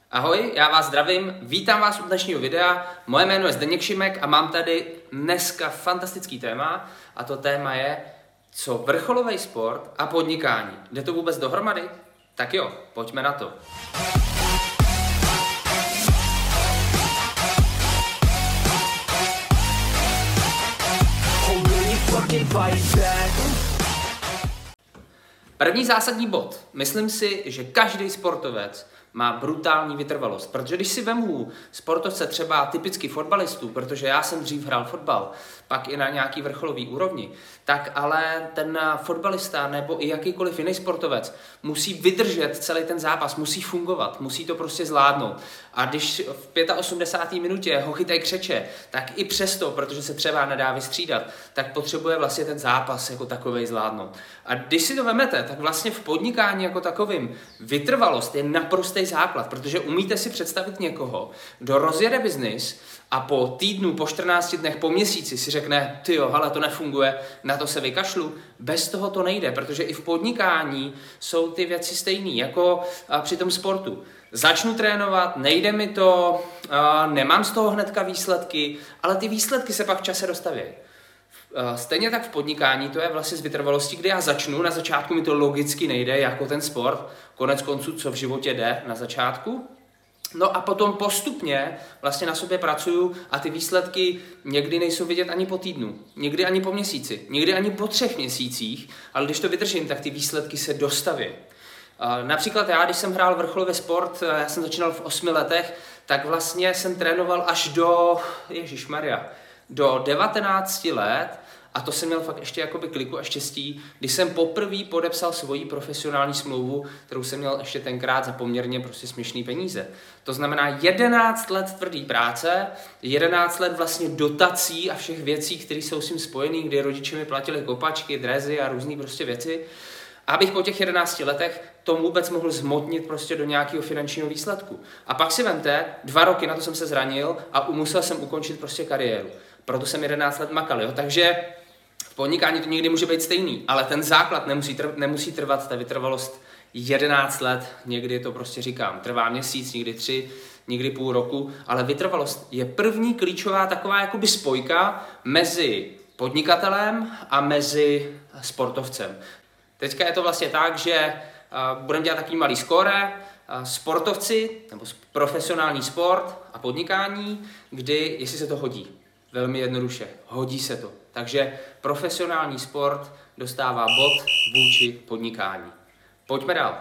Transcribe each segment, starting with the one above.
Ahoj, já vás zdravím, vítám vás u dnešního videa, moje jméno je Zdeněk Šimek a mám tady dneska fantastický téma a to téma je, co vrcholový sport a podnikání. Jde to vůbec dohromady? Tak jo, pojďme na to. První zásadní bod. Myslím si, že každý sportovec má brutální vytrvalost, protože když si vemu sportovce třeba typicky fotbalistů, protože já jsem dřív hrál fotbal, pak i na nějaký vrcholový úrovni, tak ale ten fotbalista nebo i jakýkoliv jiný sportovec musí vydržet celý ten zápas, musí fungovat, musí to prostě zvládnout. A když v 85. minutě ho chytají křeče, tak i přesto, protože se třeba nedá vystřídat, tak potřebuje vlastně ten zápas jako takovej zvládnout. A když si to vemete, tak vlastně v podnikání jako takovým vytrvalost je naprostý základ, protože umíte si představit někoho, kdo rozjede biznis a po týdnu, po 14 dnech, po měsíci si řekne, tyjo, hele, to nefunguje, na to se vykašlu. Bez toho to nejde, protože i v podnikání jsou ty věci stejný, jako při tom sportu. Začnu trénovat, nejde mi to, nemám z toho hnedka výsledky, ale ty výsledky se pak v čase dostavějí. Stejně tak v podnikání, to je vlastně z vytrvalosti, kdy já začnu, na začátku mi to logicky nejde, jako ten sport, konec konců, co v životě jde na začátku. No a potom postupně vlastně na sobě pracuju a ty výsledky někdy nejsou vidět ani po týdnu, někdy ani po měsíci, někdy ani po 3 měsících, ale když to vydržím, tak ty výsledky se dostaví. Například já, když jsem hrál vrcholový sport, já jsem začínal v 8 letech, tak vlastně jsem trénoval až do, do 19 let, a to jsem měl fakt ještě jakoby kliku a štěstí, když jsem poprvé podepsal svoji profesionální smlouvu, kterou jsem měl ještě tenkrát za poměrně prostě směšný peníze. To znamená 11 let tvrdý práce, 11 let vlastně dotací a všech věcí, které jsou s tím spojený, kdy rodiče mi platili kopačky, dresy a různé prostě věci, abych po těch 11 letech to vůbec mohl zmotnit prostě do nějakého finančního výsledku. A pak si vemte, 2 roky na to jsem se zranil a musel jsem ukončit prostě kariéru. Proto jsem 11 let makal, jo? Takže v podnikání to někdy může být stejný, ale ten základ nemusí trvat, ta vytrvalost 11 let, někdy to prostě říkám, trvá měsíc, někdy 3, někdy půl roku, ale vytrvalost je první klíčová taková jakoby spojka mezi podnikatelem a mezi sportovcem. Teďka je to vlastně tak, že budeme dělat takový malý skóre, sportovci, nebo profesionální sport a podnikání, kdy, jestli se to hodí. Velmi jednoduše, hodí se to. Takže profesionální sport dostává bod vůči podnikání. Pojďme dál.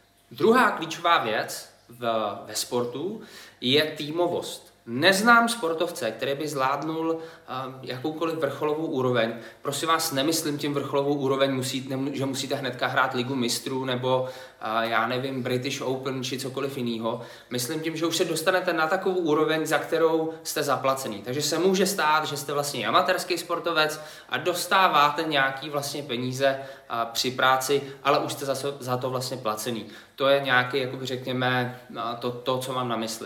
Druhá klíčová věc ve sportu je týmovost. Neznám sportovce, který by zvládnul jakoukoliv vrcholovou úroveň. Prosím vás, nemyslím tím vrcholovou úroveň, že musíte hnedka hrát Ligu mistrů nebo já nevím, British Open či cokoliv jiného. Myslím tím, že už se dostanete na takovou úroveň, za kterou jste zaplacený. Takže se může stát, že jste vlastně amatérský sportovec a dostáváte nějaký vlastně peníze při práci, ale už jste za to vlastně placený. To je nějaký, jakoby řekněme, to, co mám na mysli.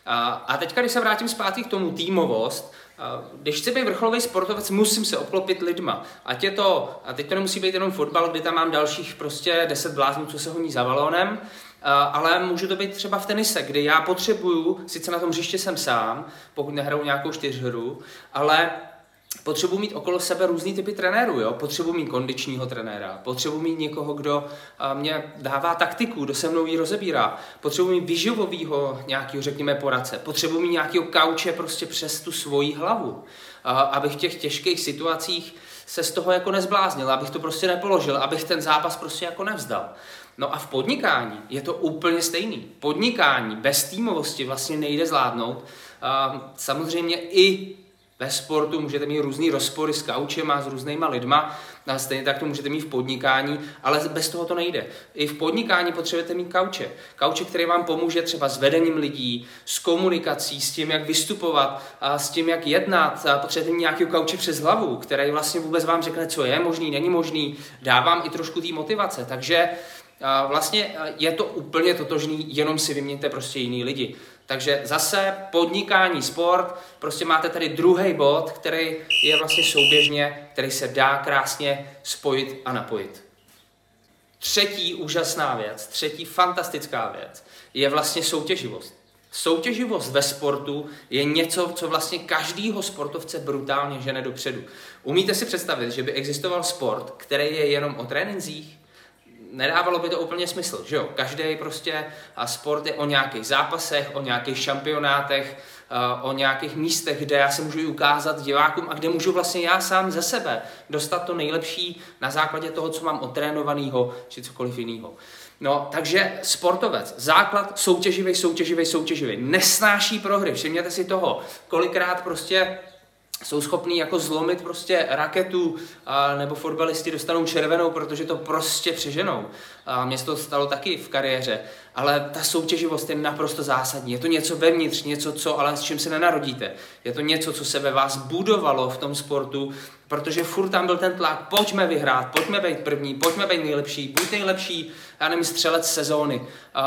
A teďka, když se vrátím zpátky k tomu týmovost, když chci být vrcholový sportovec, musím se obklopit lidma. A teď to nemusí být jenom fotbal, kdy tam mám dalších prostě 10 bláznů, co se honí za balónem, ale může to být třeba v tenise, kdy já potřebuju, sice na tom hřiště jsem sám, pokud nehraju nějakou 4hru, ale potřebuji mít okolo sebe různý typy trenérů, jo? Potřebuji mít kondičního trenéra, potřebuji mít někoho, kdo mě dává taktiku, kdo se mnou ji rozebírá, potřebuji mít výživovýho nějakého, řekněme, poradce, potřebuji mít nějakého kauče prostě přes tu svoji hlavu, abych v těch těžkých situacích se z toho jako nezbláznil, abych to prostě nepoložil, abych ten zápas prostě jako nevzdal. No a v podnikání je to úplně stejný. Podnikání bez týmovosti vlastně nejde zvládnout. Samozřejmě i ve sportu můžete mít různý rozpory s kaučema, s různýma lidma, a stejně tak to můžete mít v podnikání, ale bez toho to nejde. I v podnikání potřebujete mít kauče. Kauče, který vám pomůže třeba s vedením lidí, s komunikací, s tím, jak vystupovat, a s tím, jak jednat. A potřebujete mít nějaký kauče přes hlavu, který vlastně vůbec vám řekne, co je možný, není možný, dá vám i trošku té motivace. Takže vlastně je to úplně totožný, jenom si vyměňte prostě jiný lidi. Takže zase podnikání, sport, prostě máte tady druhý bod, který je vlastně souběžně, který se dá krásně spojit a napojit. Třetí úžasná věc, třetí fantastická věc je vlastně soutěživost. Soutěživost ve sportu je něco, co vlastně každýho sportovce brutálně žene dopředu. Umíte si představit, že by existoval sport, který je jenom o trénincích? Nedávalo by to úplně smysl, že jo? Každý prostě sport je o nějakých zápasech, o nějakých šampionátech, o nějakých místech, kde já se můžu ukázat divákům a kde můžu vlastně já sám ze sebe dostat to nejlepší na základě toho, co mám otrénovaného, či cokoliv jiného. No, takže sportovec, základ soutěživý, nesnáší prohry, všimněte si toho, kolikrát prostě jsou schopní jako zlomit prostě raketu, nebo fotbalisti dostanou červenou, protože to prostě přeženou. Mně se to stalo taky v kariéře, ale ta soutěživost je naprosto zásadní. Je to něco vevnitř, něco, ale s čím se nenarodíte. Je to něco, co se ve vás budovalo v tom sportu, protože furt tam byl ten tlak, pojďme vyhrát, pojďme být první, pojďme být nejlepší, buď nejlepší, já nevím, střelec sezóny.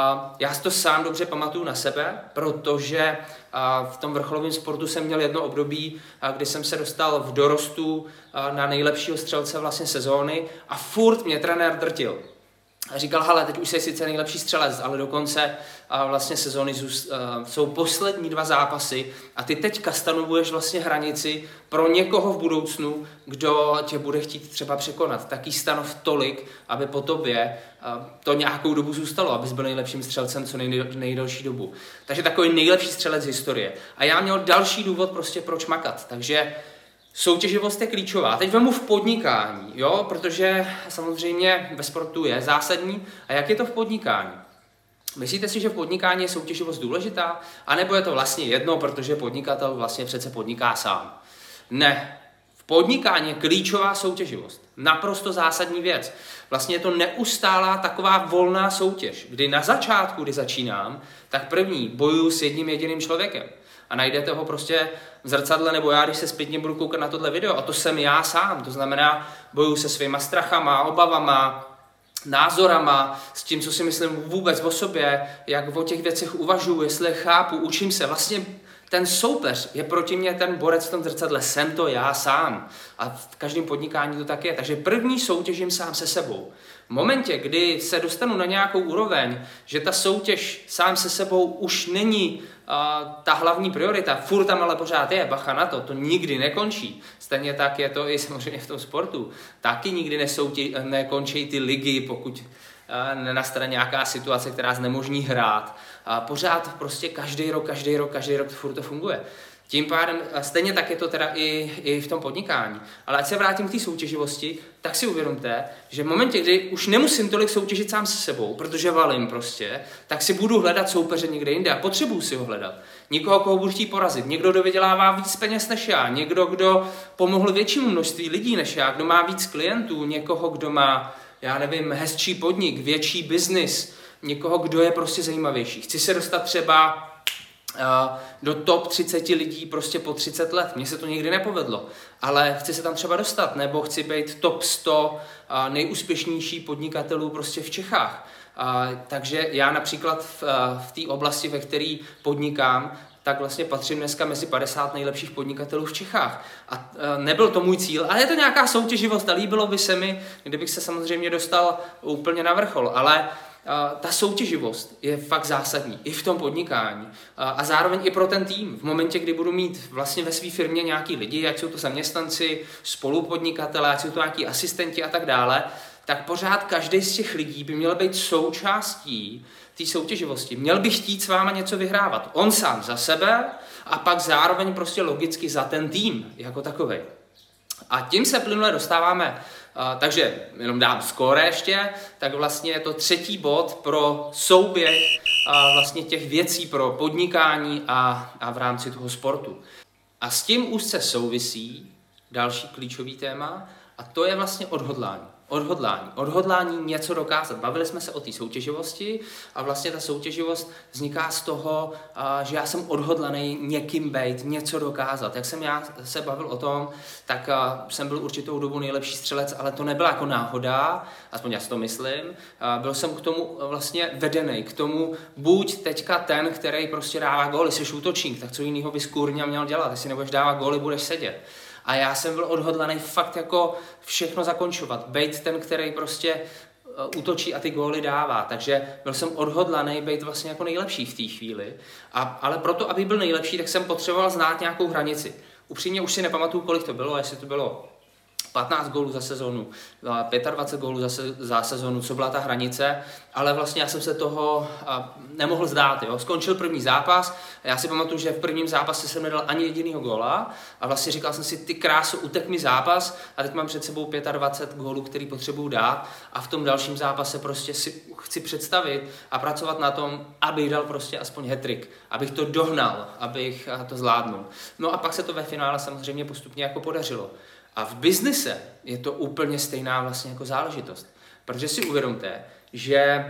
Já si to sám dobře pamatuju na sebe, protože v tom vrcholovém sportu jsem měl jedno období, kdy jsem se dostal v dorostu na nejlepšího střelce vlastně sezóny a furt mě trenér drtil. A říkal, hele, teď už jsi sice nejlepší střelec, ale dokonce vlastně sezóny jsou poslední 2 zápasy a ty teďka stanovuješ vlastně hranici pro někoho v budoucnu, kdo tě bude chtít třeba překonat. Taky stanov tolik, aby po tobě to nějakou dobu zůstalo, abys byl nejlepším střelcem co nejdelší dobu. Takže takový nejlepší střelec z historie. A já měl další důvod prostě proč makat, takže soutěživost je klíčová. Teď vemu v podnikání, jo, protože samozřejmě ve sportu je zásadní. A jak je to v podnikání? Myslíte si, že v podnikání je soutěživost důležitá? A nebo je to vlastně jedno, protože podnikatel vlastně přece podniká sám? Ne. V podnikání je klíčová soutěživost. Naprosto zásadní věc. Vlastně je to neustálá taková volná soutěž, kdy na začátku, kdy začínám, tak první bojuju s jedním jediným člověkem. A najdete ho prostě v zrcadle, nebo já, když se zpětně budu koukat na tohle video. A to jsem já sám. To znamená, bojuju se svýma strachama, obavama, názorama, s tím, co si myslím vůbec o sobě, jak o těch věcech uvažuji, jestli je chápu, učím se. Vlastně ten soupeř je proti mně ten borec v tom zrcadle. Jsem to já sám. A v každém podnikání to tak je. Takže první soutěžím sám se sebou. V momentě, kdy se dostanu na nějakou úroveň, že ta soutěž sám se sebou už není ta hlavní priorita, furt tam ale pořád je, bacha na to, to nikdy nekončí. Stejně tak je to i samozřejmě v tom sportu. Taky nikdy nekončí ty ligy, pokud nenastane nějaká situace, která znemožní hrát. Pořád prostě každý rok furt to funguje. Tím pádem stejně tak je to teda i v tom podnikání. Ale ať se vrátím k té soutěživosti, tak si uvědomte, že v momentě, kdy už nemusím tolik soutěžit sám se sebou, protože valím prostě, tak si budu hledat soupeře někde jinde a potřebuju si ho hledat. Někoho, koho budu chtít porazit. Někdo, kdo vydělává víc peněz než já. Někdo, kdo pomohl většímu množství lidí než já. Kdo má víc klientů. Někoho, kdo má, já nevím, hezčí podnik, větší biznis. Někoho, kdo je prostě zajímavější. Chci se dostat třeba do top 30 lidí prostě po 30 let. Mně se to nikdy nepovedlo, ale chci se tam třeba dostat, nebo chci být top 100 nejúspěšnější podnikatelů prostě v Čechách. Takže já například v té oblasti, ve které podnikám, tak vlastně patřím dneska mezi 50 nejlepších podnikatelů v Čechách. A nebyl to můj cíl, ale je to nějaká soutěživost a líbilo by se mi, kdybych se samozřejmě dostal úplně na vrchol, ale ta soutěživost je fakt zásadní i v tom podnikání a zároveň i pro ten tým. V momentě, kdy budu mít vlastně ve své firmě nějaký lidi, ať jsou to zaměstnanci, spolupodnikatelé, ať jsou to nějaký asistenti a tak dále, tak pořád každý z těch lidí by měl být součástí té soutěživosti. Měl by chtít s váma něco vyhrávat. On sám za sebe a pak zároveň prostě logicky za ten tým jako takovej. A tím se plynule dostáváme, takže jenom dám skóre ještě, tak vlastně je to 3. bod pro souběh vlastně těch věcí pro podnikání a v rámci toho sportu. A s tím úzce souvisí další klíčový téma a to je vlastně odhodlání. Odhodlání něco dokázat. Bavili jsme se o té soutěživosti a vlastně ta soutěživost vzniká z toho, že já jsem odhodlaný někým být, něco dokázat. Jak jsem já se bavil o tom, tak jsem byl určitou dobu nejlepší střelec, ale to nebyla jako náhoda, aspoň já si to myslím. Byl jsem k tomu vlastně vedený, k tomu buď teďka ten, který prostě dává góly, jsi útočník, tak co jiného bys kurňa měl dělat, jestli nebudeš dávat góly, budeš sedět. A já jsem byl odhodlaný fakt jako všechno zakončovat. Bejt ten, který prostě útočí a ty góly dává, takže byl jsem odhodlaný být vlastně jako nejlepší v té chvíli, ale proto, aby byl nejlepší, tak jsem potřeboval znát nějakou hranici. Upřímně už si nepamatuju, kolik to bylo, jestli to bylo 15 gólů za sezonu, 25 gólů za sezonu, co byla ta hranice, ale vlastně já jsem se toho nemohl zdát. Jo. Skončil první zápas, já si pamatuju, že v prvním zápase jsem nedal ani jedinýho góla a vlastně říkal jsem si, ty krásu, utek mi zápas a teď mám před sebou 25 gólů, který potřebuju dát a v tom dalším zápase prostě si chci představit a pracovat na tom, abych dal prostě aspoň hat-trick, abych to dohnal, abych to zvládnul. No a pak se to ve finále samozřejmě postupně jako podařilo. A v biznise je to úplně stejná vlastně jako záležitost. Protože si uvědomte, že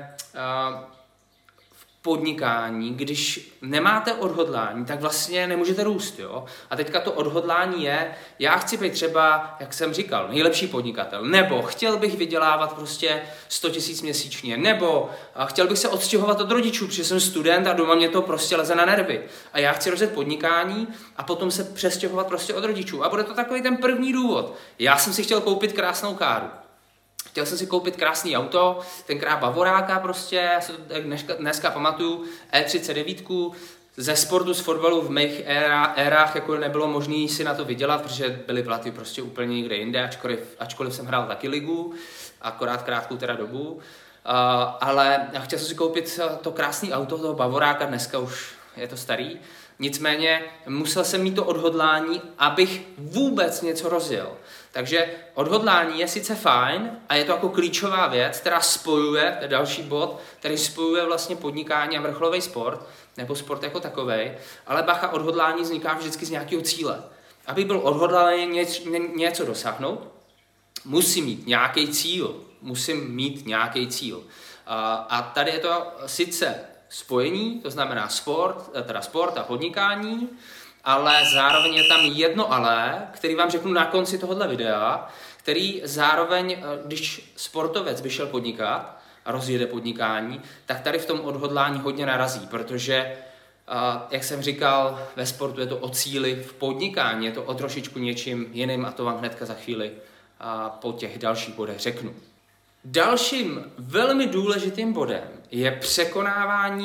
v podnikání, když nemáte odhodlání, tak vlastně nemůžete růst. Jo? A teďka to odhodlání je, já chci být třeba, jak jsem říkal, nejlepší podnikatel, nebo chtěl bych vydělávat prostě 100 000 měsíčně, nebo chtěl bych se odstěhovat od rodičů, protože jsem student a doma mě to prostě leze na nervy. A já chci rozjet podnikání a potom se přestěhovat prostě od rodičů. A bude to takový ten první důvod. Já jsem si chtěl koupit krásnou káru. Chtěl jsem si koupit krásný auto, tenkrát Bavoráka prostě, já se to dneska pamatuju, E39, ze sportu, z fotbalu v mých érách jako nebylo možné si na to vydělat, protože byly platy prostě úplně někde jinde, ačkoliv jsem hrál taky ligu, akorát krátkou teda dobu, ale já chtěl jsem si koupit to krásné auto, toho Bavoráka, dneska už je to starý, nicméně musel jsem mít to odhodlání, abych vůbec něco rozjel. Takže odhodlání je sice fajn a je to jako klíčová věc, která spojuje, to je další bod, který spojuje vlastně podnikání a vrcholový sport, nebo sport jako takovej, ale bacha, odhodlání vzniká vždycky z nějakého cíle. Aby byl odhodlaný něco dosáhnout, musím mít nějaký cíl. A tady je to sice spojení, to znamená sport a podnikání, ale zároveň je tam jedno ale, který vám řeknu na konci tohohle videa, který zároveň, když sportovec by šel podnikat a rozjede podnikání, tak tady v tom odhodlání hodně narazí, protože, jak jsem říkal, ve sportu je to o cíli, v podnikání je to o trošičku něčím jiným a to vám hnedka za chvíli po těch dalších bodech řeknu. Dalším velmi důležitým bodem je překonávání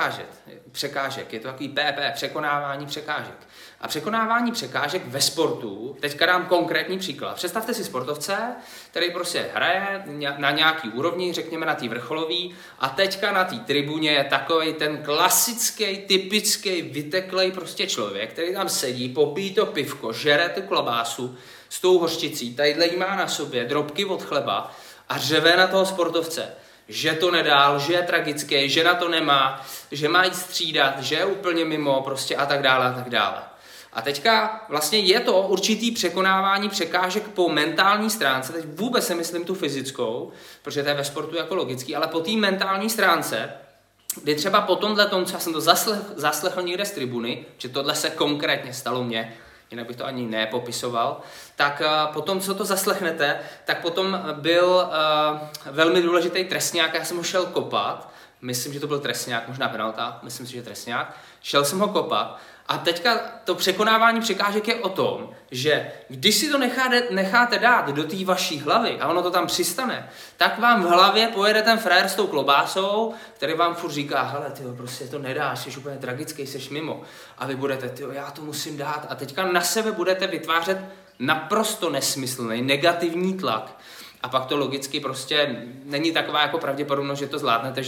překážek. Je to takový překonávání překážek. A překonávání překážek ve sportu, teďka dám konkrétní příklad. Představte si sportovce, který prostě hraje na nějaký úrovni, řekněme na té vrcholový, a teďka na té tribuně je takovej ten klasický, typický, vyteklej prostě člověk, který tam sedí, popíjí to pivko, žere tu klobásu s tou hořčicí, tadyhle jí má na sobě drobky od chleba a řve na toho sportovce, že to nedal, že je tragický, že na to nemá, že má jít střídat, že je úplně mimo prostě a tak dále a tak dále. A teďka vlastně je to určitý překonávání překážek po mentální stránce, teď vůbec nemyslím tu fyzickou, protože to je ve sportu jako logický, ale po té mentální stránce, kdy třeba po tomhle tomu, co já jsem to zaslechl někde z tribuny, že tohle se konkrétně stalo mně, jinak bych to ani nepopisoval, tak potom, co to zaslechnete, tak potom byl velmi důležitý trestňák, já jsem ho šel kopat, myslím, že to byl trestňák, možná penalta, myslím si, že trestňák, šel jsem ho kopat a teďka to překonávání překážek je o tom, že když si to necháte dát do té vaší hlavy a ono to tam přistane, tak vám v hlavě pojede ten frajer s tou klobásou, který vám furt říká, hele, tyjo, prostě to nedáš, jsi úplně tragický, jsi mimo. A vy budete, tyjo, já to musím dát. A teďka na sebe budete vytvářet naprosto nesmyslný, negativní tlak. A pak to logicky prostě není taková jako pravděpodobnost, že to zvládnete,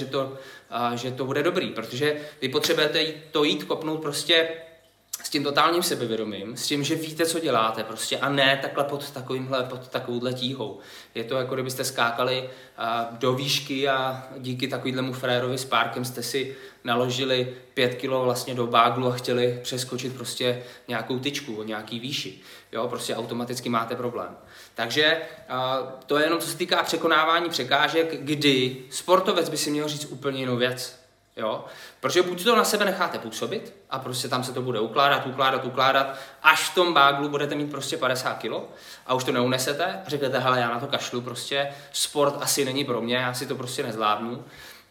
že to bude dobrý, protože vy potřebujete to jít kopnout prostě s tím totálním sebevědomím, s tím, že víte, co děláte prostě a ne takhle pod takovouhle tíhou. Je to jako kdybyste skákali do výšky a díky takovýhlemu frérovi s párkem jste si naložili 5 kilo vlastně do báglu a chtěli přeskočit prostě nějakou tyčku o nějaký výši. Jo, prostě automaticky máte problém. Takže to je jenom co se týká překonávání překážek, kdy sportovec by si měl říct úplně jinou věc. Jo? Protože buď to na sebe necháte působit a prostě tam se to bude ukládat, až v tom báglu budete mít prostě 50 kilo a už to neunesete a řeknete, hele, já na to kašlu, prostě sport asi není pro mě, já si to prostě nezvládnu.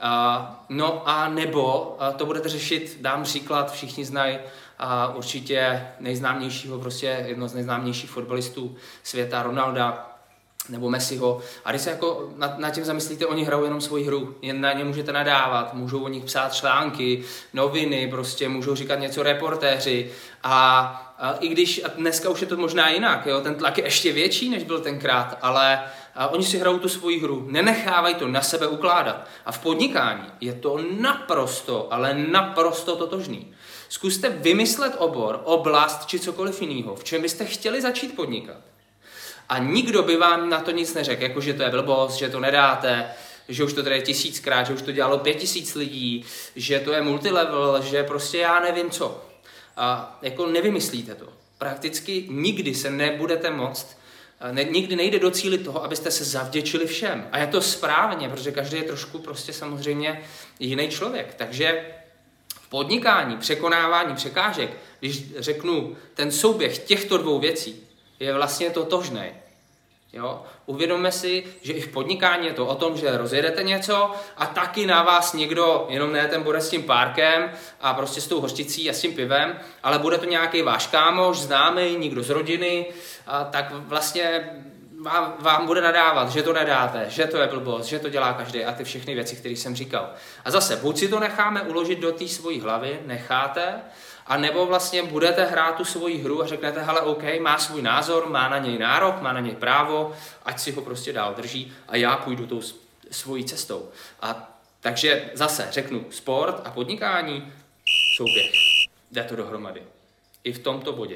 No a nebo to budete řešit, dám příklad, všichni znají určitě nejznámějšího, prostě jedno z nejznámějších fotbalistů světa, Ronalda, nebo Messiho. A když se jako nad tím zamyslíte, oni hrajou jenom svoji hru. Jen na ně můžete nadávat, můžou o nich psát články, noviny, prostě můžou říkat něco reportéři. A i když, a dneska už je to možná jinak, jo, ten tlak je ještě větší, než byl tenkrát, ale oni si hrajou tu svoji hru. Nenechávají to na sebe ukládat. A v podnikání je to naprosto, ale naprosto totožný. Zkuste vymyslet obor, oblast či cokoliv jiného, v čem byste chtěli začít podnikat. A nikdo by vám na to nic neřekl, jako že to je blbost, že to nedáte, že už to tady je 1000krát, že už to dělalo 5000 lidí, že to je multilevel, že prostě já nevím co. A jako nevymyslíte to. Prakticky nikdy se nebudete moct, nikdy nejde docílit toho, abyste se zavděčili všem. A je to správně, protože každý je trošku prostě samozřejmě jiný člověk. Takže v podnikání, překonávání překážek, když řeknu ten souběh těchto dvou věcí, je vlastně totožný. Jo? Uvědomme si, že i v podnikání je to o tom, že rozjedete něco a taky na vás někdo, jenom ne ten bude s tím párkem a prostě s tou hořčicí a s tím pivem, ale bude to nějaký váš kámoš, známý, někdo z rodiny, tak vlastně vám bude nadávat, že to nedáte, že to je blbost, že to dělá každý a ty všechny věci, které jsem říkal. A zase, buď si to necháme uložit do té svojí hlavy, necháte, a nebo vlastně budete hrát tu svoji hru a řeknete, hele, OK, má svůj názor, má na něj nárok, má na něj právo, ať si ho prostě dál drží a já půjdu tou svojí cestou. A takže zase řeknu, sport a podnikání, souběh, jde to dohromady. I v tomto bodě.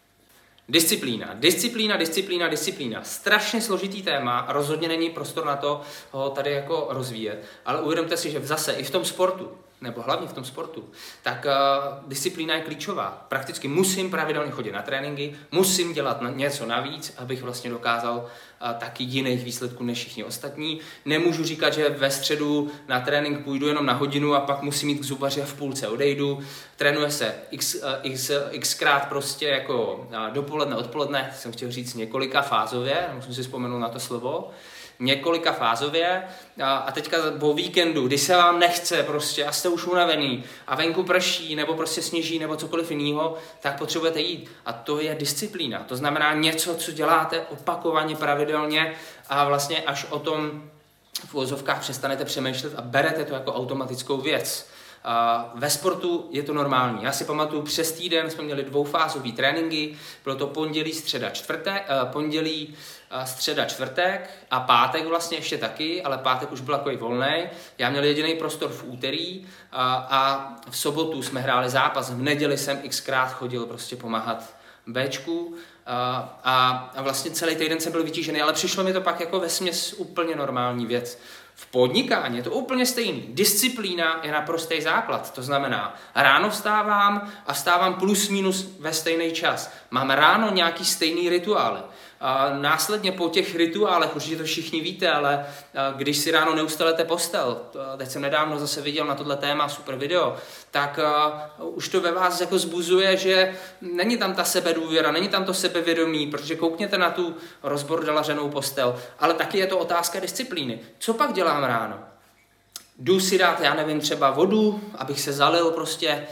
Disciplína. Strašně složitý téma, rozhodně není prostor na to ho tady jako rozvíjet, ale uvědomte si, že zase i v tom sportu, nebo hlavně v tom sportu, tak disciplína je klíčová. Prakticky musím pravidelně chodit na tréninky, musím dělat něco navíc, abych vlastně dokázal taky jiných výsledků než všichni ostatní. Nemůžu říkat, že ve středu na trénink půjdu jenom na hodinu a pak musím jít k zubaři a v půlce odejdu. Trénuje se xkrát prostě jako dopoledne, odpoledne, jsem chtěl říct několika fázově, musím si vzpomenout na to slovo, několika fázově a teďka po víkendu, když se vám nechce prostě a jste už unavený a venku prší nebo prostě sněží nebo cokoliv jiného, tak potřebujete jít. A to je disciplína. To znamená něco, co děláte opakovaně, pravidelně a vlastně až o tom v uvozovkách přestanete přemýšlet a berete to jako automatickou věc. Ve sportu je to normální. Já si pamatuju, přes týden jsme měli dvoufázový tréninky, bylo to pondělí, středa, čtvrtek a pátek vlastně ještě taky, ale pátek už byl takový volný. Já měl jediný prostor v úterý a v sobotu jsme hráli zápas, v neděli jsem xkrát chodil prostě pomáhat Bčku a vlastně celý týden jsem byl vytížený, ale přišlo mi to pak jako vesměs úplně normální věc. V podnikání je to úplně stejný. Disciplína je naprostý základ. To znamená, ráno vstávám a vstávám plus minus ve stejný čas. Mám ráno nějaký stejný rituály. Následně po těch rituálech, určitě to všichni víte, ale když si ráno neustalete postel, teď jsem nedávno zase viděl na tohle téma super video, tak už to ve vás jako zbuzuje, že není tam ta sebedůvěra, není tam to sebevědomí, protože koukněte na tu rozbordelařenou postel, ale taky je to otázka disciplíny. Co pak dělám ráno? Jdu si dát, já nevím, třeba vodu, abych se zalil prostě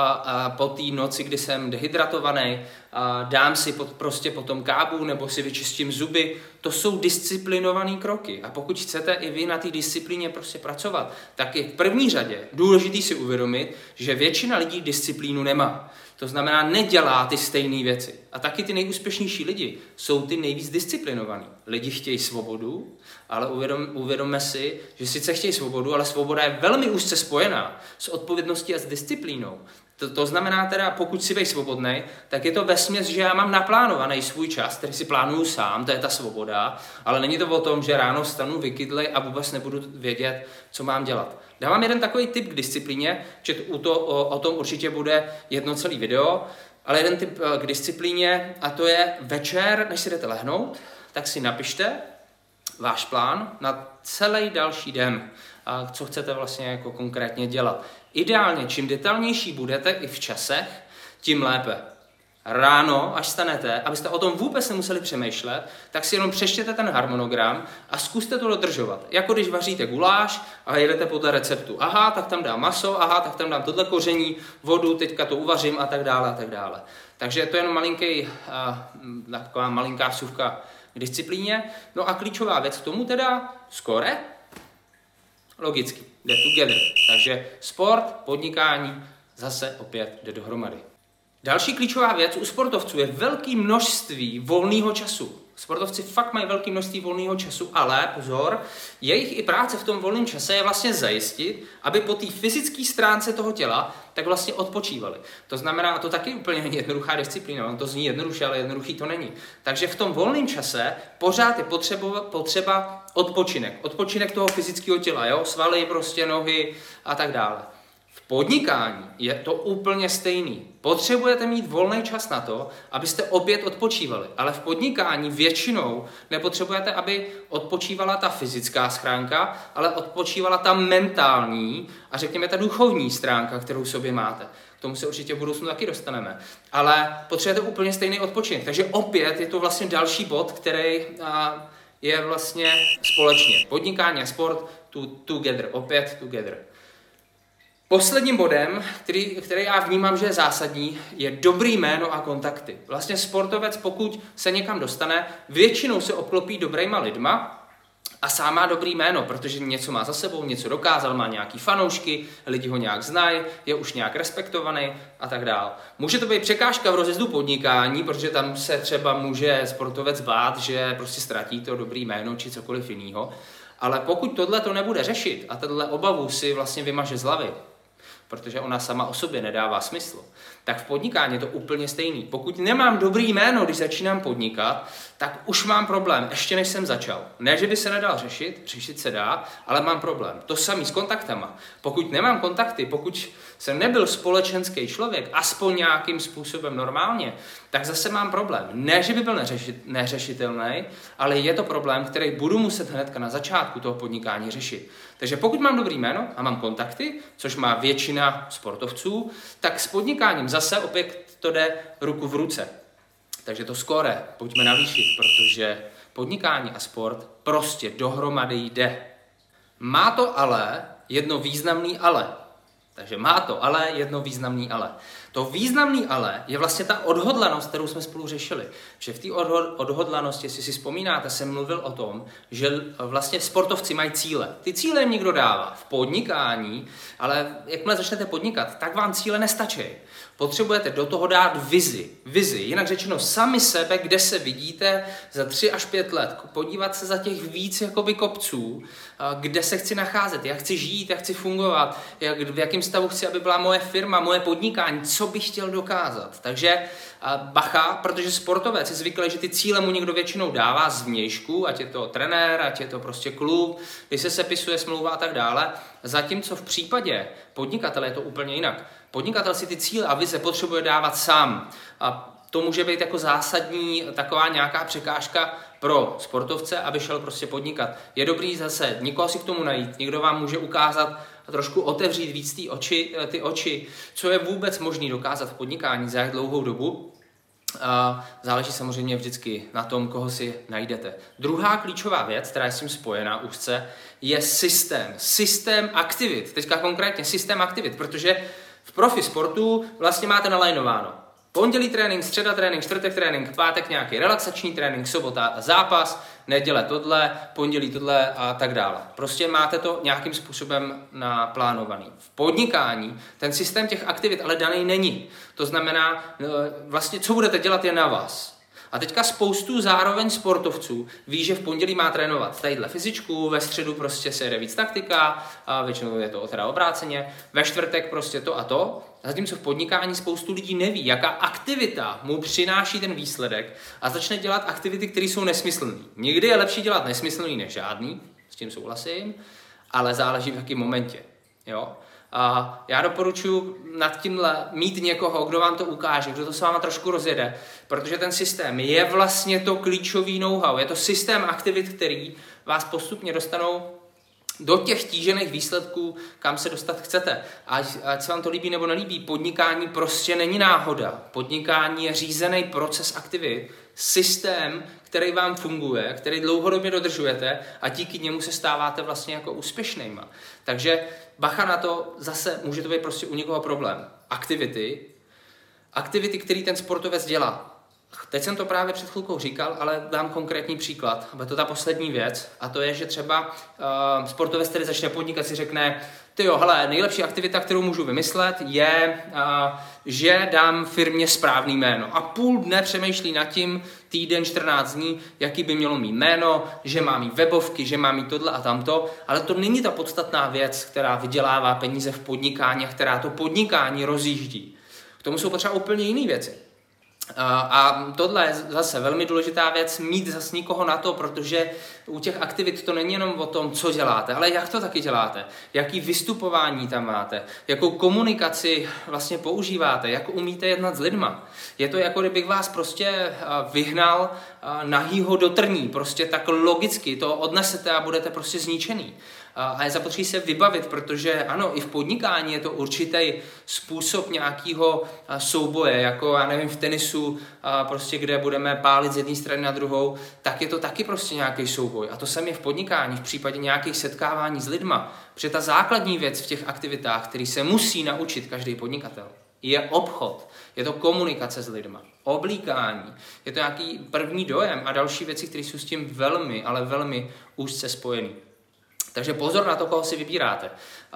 po té noci, kdy jsem dehydratovaný, dám si prostě potom kávu nebo si vyčistím zuby. To jsou disciplinované kroky. A pokud chcete i vy na té disciplíně prostě pracovat, tak je v první řadě důležitý si uvědomit, že většina lidí disciplínu nemá. To znamená, nedělá ty stejné věci. A taky ty nejúspěšnější lidi jsou ty nejvíc disciplinovaní. Lidi chtějí svobodu, ale uvědomme si, že sice chtějí svobodu, ale svoboda je velmi úzce spojená s odpovědností a s disciplínou. To znamená teda, pokud si bej svobodnej, tak je to vesměs, že já mám naplánovaný svůj čas, který si plánuju sám, to je ta svoboda, ale není to o tom, že ráno vstanu vykydlej a vůbec nebudu vědět, co mám dělat. Dávám jeden takový tip k disciplíně, že o tom určitě bude jedno celý video, ale jeden tip k disciplíně a to je večer, než si jdete lehnout, tak si napište váš plán na celý další den, co chcete vlastně jako konkrétně dělat. Ideálně, čím detailnější budete i v časech, tím lépe. Ráno, až stanete, abyste o tom vůbec nemuseli přemýšlet, tak si jenom přečtěte ten harmonogram a zkuste to dodržovat. Jako když vaříte guláš a jedete podle receptu. Aha, tak tam dám maso, aha, tak tam dám tohle koření, vodu, teďka to uvařím a tak dále a tak dále. Takže to je jenom taková malinká vsuvka k disciplíně. No a klíčová věc k tomu teda skóre, logicky, jde together. Takže sport, podnikání zase opět jde dohromady. Další klíčová věc u sportovců je velké množství volného času. Sportovci fakt mají velké množství volného času, ale pozor, jejich i práce v tom volném čase je vlastně zajistit, aby po té fyzické stránce toho těla tak vlastně odpočívali. To znamená, a to taky úplně není jednoduchá disciplína, on to zní jednoduše, ale jednoduchý to není. Takže v tom volném čase pořád je potřeba odpočinek. Odpočinek toho fyzického těla, jo? Svaly, prostě nohy a tak dále. V podnikání je to úplně stejný. Potřebujete mít volný čas na to, abyste opět odpočívali. Ale v podnikání většinou nepotřebujete, aby odpočívala ta fyzická stránka, ale odpočívala ta mentální a řekněme ta duchovní stránka, kterou v sobě máte. K tomu se určitě v budoucnu taky dostaneme. Ale potřebujete úplně stejný odpočinek. Takže opět je to vlastně další bod, který je vlastně společně. Podnikání a sport together. Opět together. Posledním bodem, který já vnímám, že je zásadní, je dobrý jméno a kontakty. Vlastně sportovec, pokud se někam dostane, většinou se obklopí dobrýma lidma a sám má dobrý jméno, protože něco má za sebou, něco dokázal, má nějaký fanoušky, lidi ho nějak znají, je už nějak respektovaný a tak dále. Může to být překážka v rozjezdu podnikání, protože tam se třeba může sportovec bát, že prostě ztratí to dobrý jméno či cokoliv jiného. Ale pokud tohle to nebude řešit a tenhle obavu si vlastně vymaže z hlavy, protože ona sama o sobě nedává smysl, tak v podnikání je to úplně stejný. Pokud nemám dobrý jméno, když začínám podnikat, tak už mám problém, ještě než jsem začal. Ne, že by se nedal řešit se dá, ale mám problém. To samý s kontaktama. Pokud nemám kontakty, pokud jsem nebyl společenský člověk, aspoň nějakým způsobem normálně, tak zase mám problém. Ne, že by byl neřešitelný, ale je to problém, který budu muset hnedka na začátku toho podnikání řešit. Takže pokud mám dobrý jméno a mám kontakty, což má většina sportovců, tak s podnikáním zase opět to jde ruku v ruce. Takže to skóre pojďme navýšit, protože podnikání a sport prostě dohromady jde. Má to ale jedno významný ale. Takže má to ale jedno významný ale. To významný ale je vlastně ta odhodlanost, kterou jsme spolu řešili. Že v té odhodlanosti, jestli si vzpomínáte, jsem mluvil o tom, že vlastně sportovci mají cíle. Ty cíle jim někdo dává v podnikání, ale jakmile začnete podnikat, tak vám cíle nestačí. Potřebujete do toho dát vizi, jinak řečeno sami sebe, kde se vidíte za 3 až 5 let. Podívat se za těch víc jakoby kopců, kde se chci nacházet, jak chci žít, jak chci fungovat, v jakém stavu chci, aby byla moje firma, moje podnikání, co bych chtěl dokázat. Takže bacha, protože sportovec je zvyklý, že ty cíle mu někdo většinou dává zvnějšku, ať je to trenér, ať je to prostě klub, když se sepisuje smlouva a tak dále. Zatímco v případě podnikatele je to úplně jinak. Podnikatel si ty cíle a vize potřebuje dávat sám. A to může být jako zásadní taková nějaká překážka pro sportovce, aby šel prostě podnikat. Je dobrý zase někoho si k tomu najít, někdo vám může ukázat a trošku otevřít víc ty oči, co je vůbec možný dokázat v podnikání za jak dlouhou dobu. A záleží samozřejmě vždycky na tom, koho si najdete. Druhá klíčová věc, která je s tím spojená úzce, je systém aktivit. Teďka konkrétně systém aktivit, protože v profi sportu vlastně máte nalajnováno. Pondělí trénink, středa trénink, čtvrtek trénink, pátek nějaký relaxační trénink, sobota zápas, neděle tohle, pondělí tohle a tak dále. Prostě máte to nějakým způsobem naplánovaný. V podnikání ten systém těch aktivit ale daný není. To znamená, vlastně co budete dělat je na vás. A teďka spoustu zároveň sportovců ví, že v pondělí má trénovat tadyhle fyzičku, ve středu prostě se jede víc taktika, a většinou je to teda obráceně, ve čtvrtek prostě to a to. Zatímco v podnikání spoustu lidí neví, jaká aktivita mu přináší ten výsledek a začne dělat aktivity, které jsou nesmyslné. Někdy je lepší dělat nesmyslný než žádný, s tím souhlasím, ale záleží v jakém momentě. Jo? A já doporučuji nad tímhle mít někoho, kdo vám to ukáže, kdo to s váma trošku rozjede, protože ten systém je vlastně to klíčový know-how, je to systém aktivit, který vás postupně dostanou do těch tížených výsledků, kam se dostat chcete. Ať se vám to líbí nebo nelíbí, podnikání prostě není náhoda. Podnikání je řízený proces aktivit, systém, který vám funguje, který dlouhodobě dodržujete a díky němu se stáváte vlastně jako úspěšnýma. Takže bacha na to, zase může to být prostě u někoho problém. Aktivity, který ten sportovec dělá. Teď jsem to právě před chvilkou říkal, ale dám konkrétní příklad. A to ta poslední věc. A to je, že třeba sportovec, který začne podnikat, si řekne, tyjo, hele, nejlepší aktivita, kterou můžu vymyslet, je, že dám firmě správný jméno. A půl dne přemýšlí nad tím, týden, 14 dní, jaký by mělo mít jméno, že má mít webovky, že má mít tohle a tamto. Ale to není ta podstatná věc, která vydělává peníze v podnikání a která to podnikání rozjíždí. K tomu jsou potřeba úplně jiné věci. A tohle je zase velmi důležitá věc, mít zase nikoho na to, protože u těch aktivit to není jenom o tom, co děláte, ale jak to taky děláte, jaký vystupování tam máte, jakou komunikaci vlastně používáte, jak umíte jednat s lidma. Je to jako kdybych vás prostě vyhnal nahýho do trní, prostě tak logicky to odnesete a budete prostě zničený. A je zapotřebí se vybavit, protože ano, i v podnikání je to určitý způsob nějakého souboje, jako já nevím, v tenisu, prostě kde budeme pálit z jedné strany na druhou, tak je to taky prostě nějaký souboj. A to samé v podnikání, v případě nějakých setkávání s lidma. Protože ta základní věc v těch aktivitách, který se musí naučit každý podnikatel, je obchod, je to komunikace s lidma, oblíkání, je to nějaký první dojem a další věci, které jsou s tím velmi, ale velmi úzce spojený. Takže pozor na to, koho si vybíráte.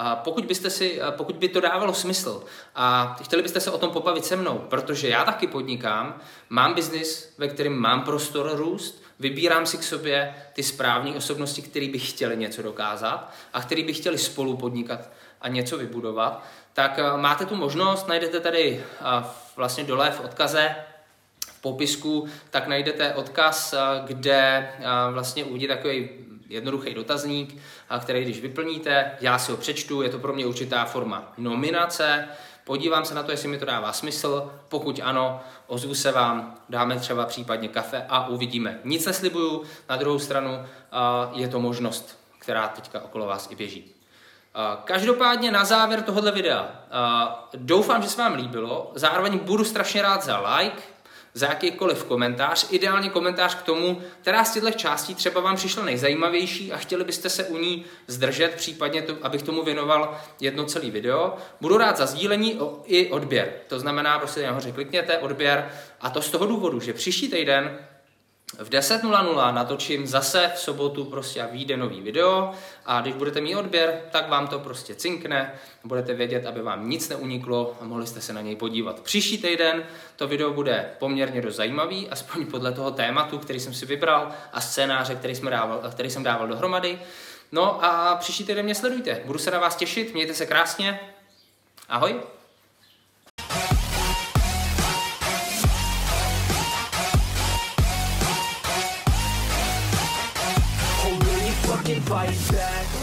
Pokud by to dávalo smysl a chtěli byste se o tom pobavit se mnou, protože já taky podnikám, mám biznis, ve kterém mám prostor růst, vybírám si k sobě ty správné osobnosti, které by chtěli něco dokázat a které by chtěli spolu podnikat a něco vybudovat, tak máte tu možnost, najdete tady vlastně dole v odkaze, v popisku, tak najdete odkaz, kde vlastně uvidíte takový jednoduchý dotazník, který když vyplníte, já si ho přečtu, je to pro mě určitá forma nominace, podívám se na to, jestli mi to dává smysl, pokud ano, ozvu se vám, dáme třeba případně kafe a uvidíme. Nic neslibuju, na druhou stranu je to možnost, která teďka okolo vás i běží. Každopádně na závěr tohoto videa doufám, že se vám líbilo, zároveň budu strašně rád za like, za jakýkoliv komentář, ideálně komentář k tomu, která z těchto částí třeba vám přišla nejzajímavější a chtěli byste se u ní zdržet, případně abych tomu věnoval jedno celé video. Budu rád za sdílení i odběr. To znamená, prostě nahoře klikněte odběr a to z toho důvodu, že příští týden v 10:00 natočím zase v sobotu prostě a vyjde nový video a když budete mít odběr, tak vám to prostě cinkne, budete vědět, aby vám nic neuniklo a mohli jste se na něj podívat. Příští týden to video bude poměrně dost zajímavý, aspoň podle toho tématu, který jsem si vybral a scénáře, který jsem dával dohromady. No a příští týden mě sledujte, budu se na vás těšit, mějte se krásně, ahoj! Fight back.